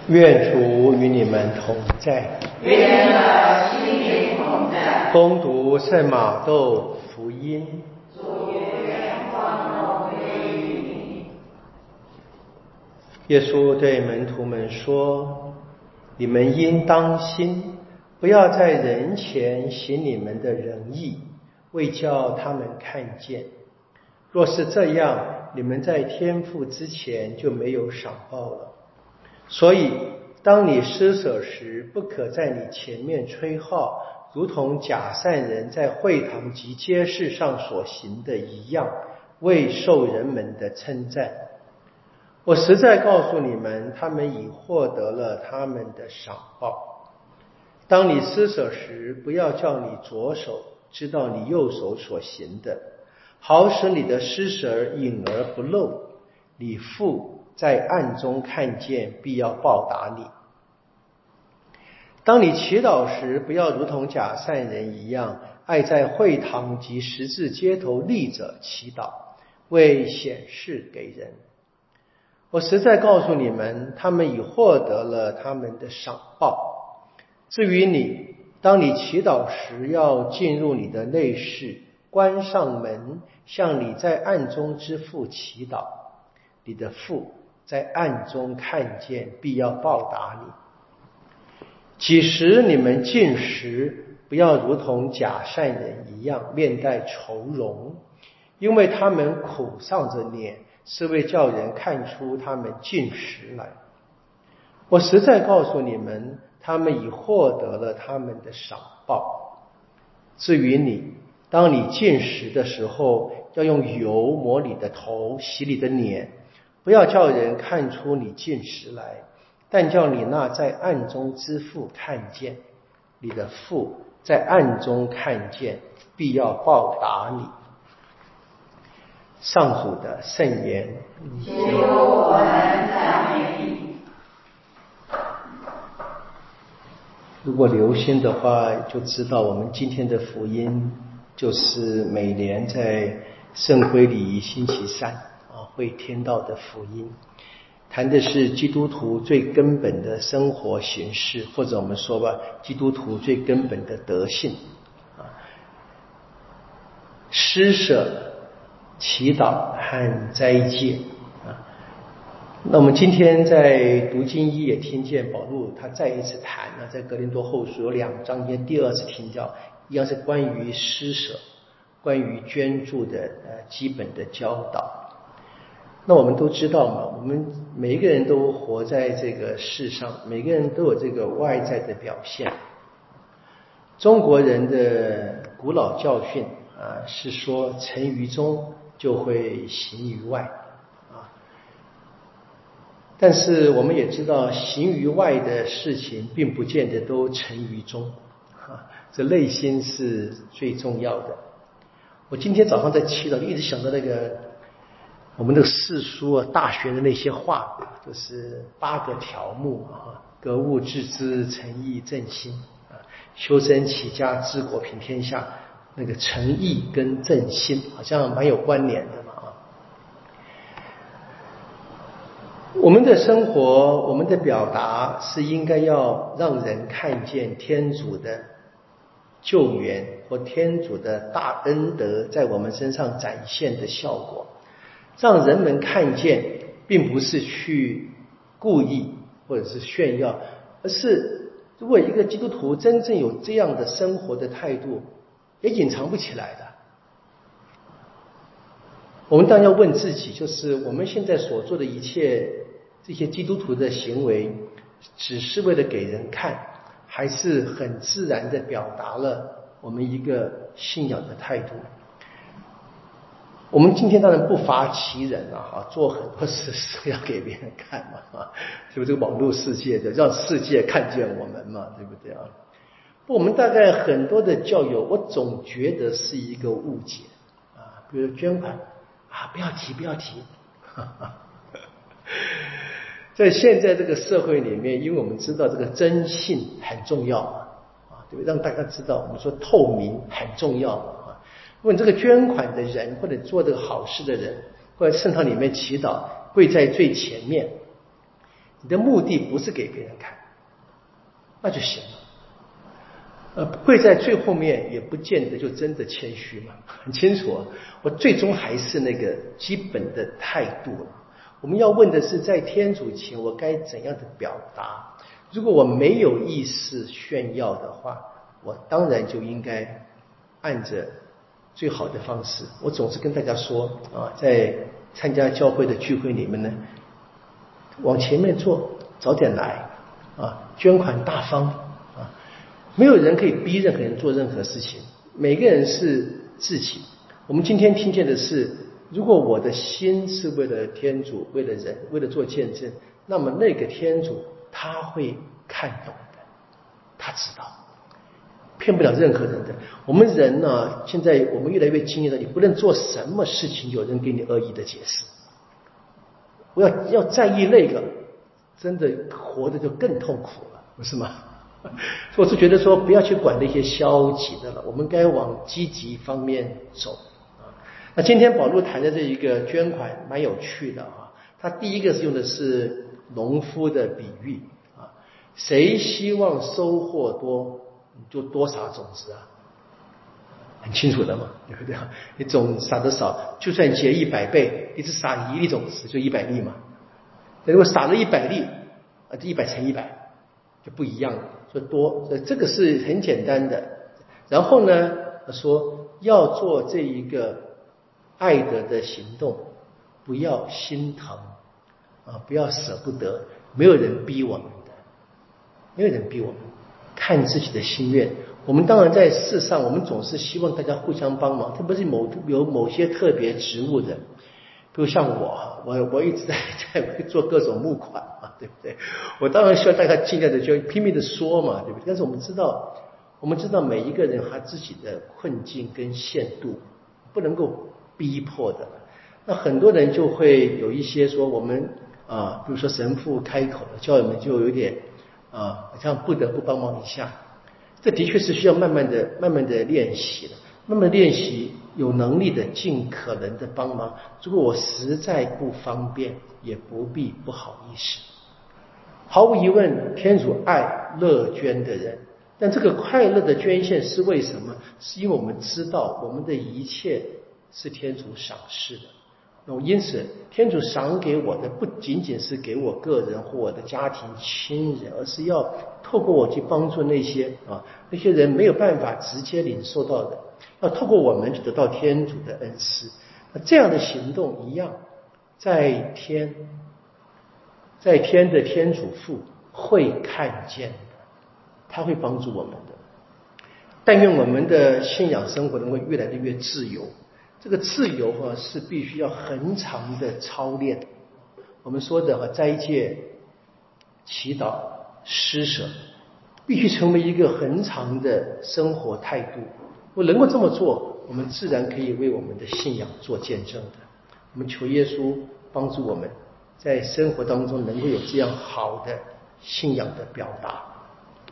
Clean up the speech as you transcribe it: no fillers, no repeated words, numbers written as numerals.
愿主与你们同在， 愿你心灵同在。 恭读圣马窦福音。 主愿光荣归于你。 耶稣对门徒们说：你们应当心，不要在人前行你们的仁义，为叫他们看见。若是这样，你们在天父之前就没有赏报了。所以当你施舍时，不可在你前面吹号，如同假善人在会堂及街市上所行的一样，为受人们的称赞。我实在告诉你们，他们已获得了他们的赏报。当你施舍时，不要叫你左手知道你右手所行的，好使你的施舍隐而不露，你父在暗中看见，必要报答你。当你祈祷时，不要如同假善人一样，爱在会堂及十字街头立着祈祷，为显示给人。我实在告诉你们，他们已获得了他们的赏报。至于你，当你祈祷时，要进入你的内室，关上门，向你在暗中之父祈祷，你的父在暗中看见，必要报答你。几时你们进食，不要如同假善人一样，面带愁容，因为他们苦丧着脸，是为叫人看出他们进食来。我实在告诉你们，他们已获得了他们的赏报。至于你，当你进食的时候，要用油抹你的头，洗你的脸，不要叫人看出你进食来，但叫你那在暗中之父看见。你的父在暗中看见，必要报答你。上主的圣言。 求我们赞美你。 如果留心的话，就知道我们今天的福音就是每年在圣灰礼仪星期三会听到的福音，谈的是基督徒最根本的生活形式，或者我们说吧，基督徒最根本的德性施舍、祈祷和斋戒那我们今天在读经一也听见保禄他再一次谈了，在哥林多后书有2章间第2次听到，一样是关于施舍、关于捐助的基本的教导。那我们都知道嘛，我们每一个人都活在这个世上，每个人都有这个外在的表现。中国人的古老教训是说成于中就会行于外但是我们也知道，行于外的事情并不见得都成于中这内心是最重要的。我今天早上在祈祷，一直想到那个我们的世书大学的那些话，就是8个条目格物致知、诚意正心修身齐家治国平天下，那个诚意跟正心好像蛮有关联的嘛我们的生活，我们的表达是应该要让人看见天主的救援或天主的大恩德在我们身上展现的效果，让人们看见，并不是去故意或者是炫耀，而是如果一个基督徒真正有这样的生活的态度，也隐藏不起来的。我们当然要问自己，就是我们现在所做的一切这些基督徒的行为，只是为了给人看，还是很自然地表达了我们一个信仰的态度。我们今天当然不乏其人做很多事是要给别人看嘛是不是这个网络世界的，让世界看见我们嘛，对不对我们大概很多的教友，我总觉得是一个误解比如捐款不要提在现在这个社会里面，因为我们知道这个真信很重要对不对？让大家知道我们说透明很重要问这个捐款的人，或者做这个好事的人，或者圣堂里面祈祷，跪在最前面， 你的目的不是给别人看，那就行了。跪在最后面也不见得就真的谦虚嘛，很清楚啊。我最终还是那个基本的态度了。我们要问的是，在天主前我该怎样的表达？如果我没有意识炫耀的话，我当然就应该按着最好的方式。我总是跟大家说啊，在参加教会的聚会里面呢，往前面坐，早点来啊，捐款大方啊，没有人可以逼任何人做任何事情，每个人是自己。我们今天听见的是，如果我的心是为了天主，为了人，为了做见证，那么那个天主他会看懂的，他知道，骗不了任何人的。我们人呢，现在我们越来越经验了，你不论做什么事情，有人给你恶意的解释。我要在意那个，真的活得就更痛苦了，不是吗？我是觉得说，不要去管那些消极的了，我们该往积极方面走。那今天保祿谈的这一个捐款蛮有趣的啊，他第一个是用的是农夫的比喻啊，谁希望收获多，你就多撒种子啊，很清楚的嘛，对不对？你种撒得少，就算结100倍，你只撒1粒种子就100粒嘛。如果撒了100粒啊，这100乘100就不一样了，说多，所以这个是很简单的。然后呢，说要做这一个爱德的行动，不要心疼啊，不要舍不得，没有人逼我们的，没有人逼我们，看自己的心愿。我们当然在世上，我们总是希望大家互相帮忙，特别是有某些特别职务的，比如像我一直在做各种募款嘛，对不对？我当然希望大家尽量的就拼命的说嘛，对不对？但是我们知道每一个人他自己的困境跟限度，不能够逼迫的。那很多人就会有一些说我们比如说神父开口了，教友们就有点好像不得不帮忙一下。这的确是需要慢慢的练习的，慢慢练习，有能力的尽可能的帮忙。如果我实在不方便，也不必不好意思。毫无疑问，天主爱乐捐的人，但这个快乐的捐献是为什么？是因为我们知道我们的一切是天主赏识的。因此天主赏给我的不仅仅是给我个人或我的家庭亲人，而是要透过我去帮助那些人没有办法直接领受到的，要透过我们去得到天主的恩赐。那这样的行动一样，在天的天主父会看见的，他会帮助我们的。但愿我们的信仰生活能够越来越自由。这个自由是必须要很长的操练。我们说的斋戒、祈祷、施舍，必须成为一个很长的生活态度。我能够这么做，我们自然可以为我们的信仰做见证的。我们求耶稣帮助我们，在生活当中能够有这样好的信仰的表达。